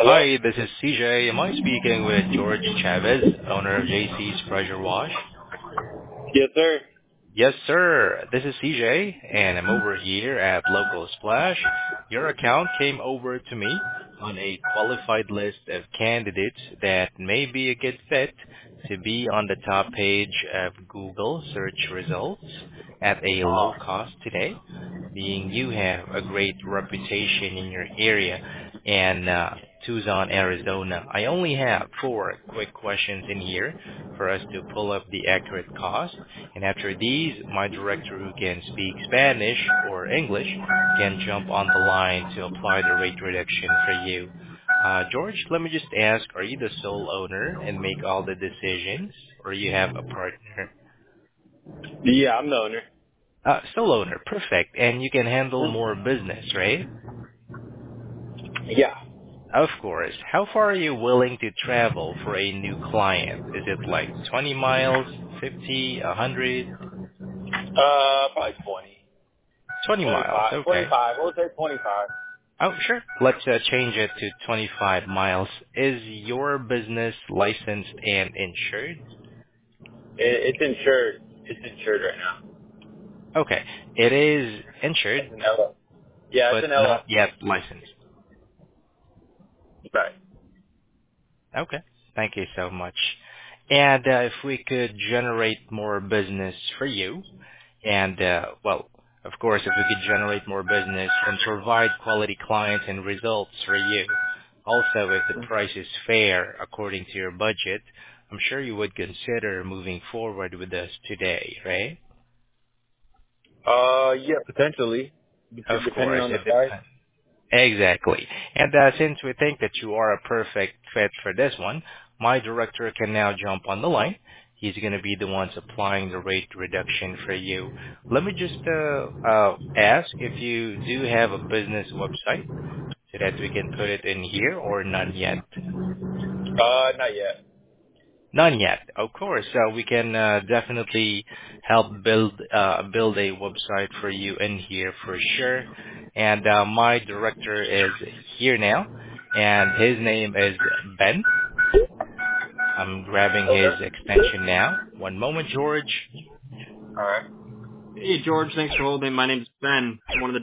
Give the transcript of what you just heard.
Hello? Hi, this is CJ. Am I speaking with George Chavez, owner of JC's Pressure Wash? Yes, sir. Yes, sir. This is CJ, and I'm over here at Local Splash. Your account came over to me on a qualified list of candidates that may be a good fit to be on the top page of Google search results at a low cost today, being you have a great reputation in your area and Tucson, Arizona. I only have four quick questions in here for us to pull up the accurate cost. And after these, my director who can speak Spanish or English can jump on the line to apply the rate reduction for you. George, let me just ask, are you the sole owner and make all the decisions, or you have a partner? Yeah, I'm the owner. Sole owner, perfect. And you can handle Hmm? more business, right? Yeah. Of course. How far are you willing to travel for a new client? Is it like 20 miles, 50, 100? Probably 20. 20 miles, 25. okay. 25. We'll say 25. Oh, sure. Let's change it to 25 miles. Is your business licensed and insured? It's insured. It's insured right now. Okay. It is insured, It's an LL. Yeah, it's but an not LLC. yet licensed. Right. Okay. Thank you so much. And if we could generate more business for you, and well, of course, if we could generate more business and provide quality clients and results for you, also if the price is fair according to your budget, I'm sure you would consider moving forward with us today, right? Yeah, potentially. Of Depending course, on the it price. depends. Exactly. And since we think that you are a perfect fit for this one, my director can now jump on the line. He's going to be the one applying the rate reduction for you. Let me just ask if you do have a business website so that we can put it in here or none yet. Not yet. None yet. Of course, we can definitely help build a website for you in here for sure. And my director is here now, and his name is Ben. I'm grabbing his Okay. extension now. One moment, George. Alright. Hey, George. Thanks for holding. My name's Ben. I'm one of the